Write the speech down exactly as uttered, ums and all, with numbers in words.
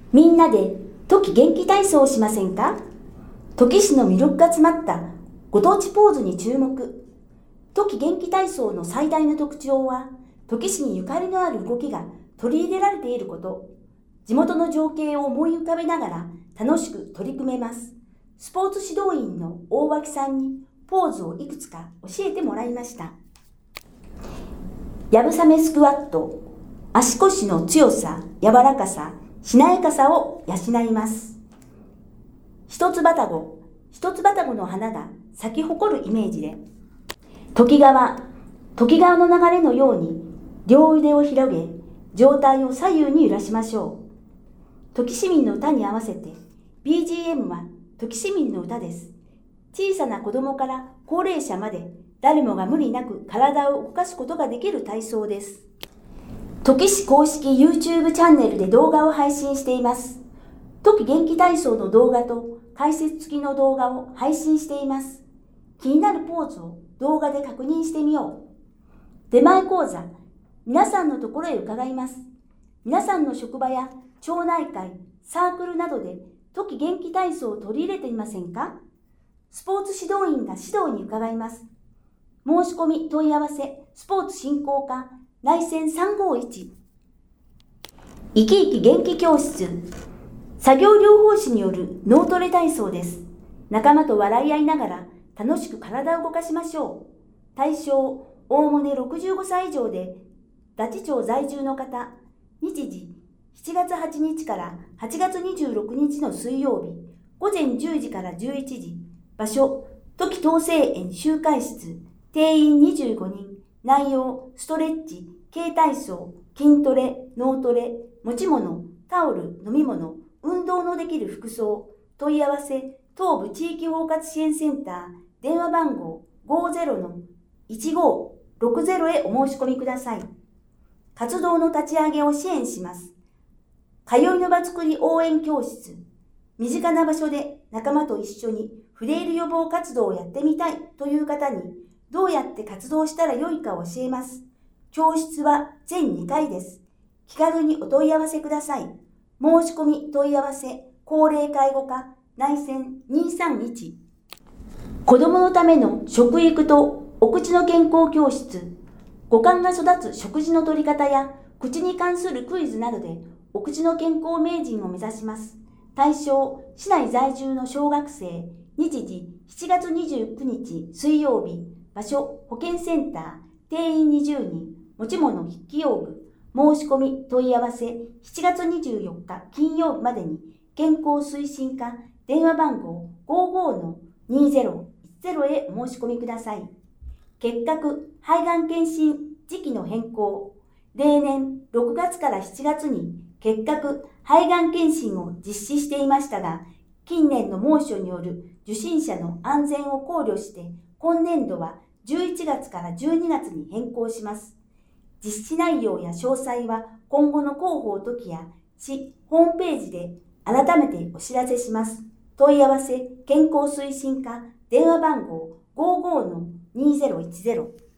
みんなでトキ元気体操をしませんか？トキ市の魅力が詰まったご当地ポーズに注目。トキ元気体操の最大の特徴は、トキ市にゆかりのある動きが取り入れられていること。地元の情景を思い浮かべながら楽しく取り組めます。スポーツ指導員の大脇さんにポーズをいくつか教えてもらいました。やぶさめスクワット。足腰の強さ、柔らかさ、しなやかさを養います。一つバタゴ。一つバタゴの花が咲き誇るイメージで、時川、時川の流れのように両腕を広げ、上体を左右に揺らしましょう。トキ市民の歌に合わせて ビージーエム はトキ市民の歌です。小さな子供から高齢者まで誰もが無理なく体を動かすことができる体操です。トキ市公式 YouTube チャンネルで動画を配信しています。トキ元気体操の動画と解説付きの動画を配信しています。気になるポーズを動画で確認してみよう。出前講座、皆さんのところへ伺います。皆さんの職場や町内会、サークルなどでトキ元気体操を取り入れていませんか？スポーツ指導員が指導に伺います。申し込み問い合わせ、スポーツ振興課、内線さんごいち。生き生き元気教室。作業療法士による脳トレ体操です。仲間と笑い合いながら楽しく体を動かしましょう。対象、おおむねろくじゅうごさい以上で、ダチ町在住の方。日時、しちがつはちにちからはちがつにじゅうろくにちの水曜日、ごぜんじゅうじからじゅういちじ。場所、トキ統制園集会室。定員にじゅうごにん。内容、ストレッチ、軽体操、筋トレ、脳トレ、持ち物、タオル、飲み物、運動のできる服装。問い合わせ、東部地域包括支援センター、電話番号 ごゼロのいちごろくゼロ へお申し込みください。活動の立ち上げを支援します。通いの場作り応援教室。身近な場所で仲間と一緒にフレイル予防活動をやってみたいという方に、どうやって活動したらよいかを教えます。教室は全にかいです。気軽にお問い合わせください。申し込み問い合わせ、高齢介護課、内線にさんいち。子供のための食育とお口の健康教室。五感が育つ食事の取り方や口に関するクイズなどでお口の健康名人を目指します。対象、市内在住の小学生。日時、しちがつにじゅうくにち水曜日。場所、保健センター。定員にじゅうにん。持ち物筆記用具。申し込み問い合わせ、しちがつにじゅうよっか金曜日までに健康推進課電話番号 ごーごーのにゼロいちゼロ へお申し込みください。結核、肺がん検診時期の変更。例年ろくがつからしちがつに結核、肺がん検診を実施していましたが、近年の猛暑による受診者の安全を考慮して今年度はじゅういちがつからじゅうにがつに変更します。実施内容や詳細は今後の広報時や市ホームページで改めてお知らせします。問い合わせ健康推進課電話番号 ごーごーのにゼロいちゼロ。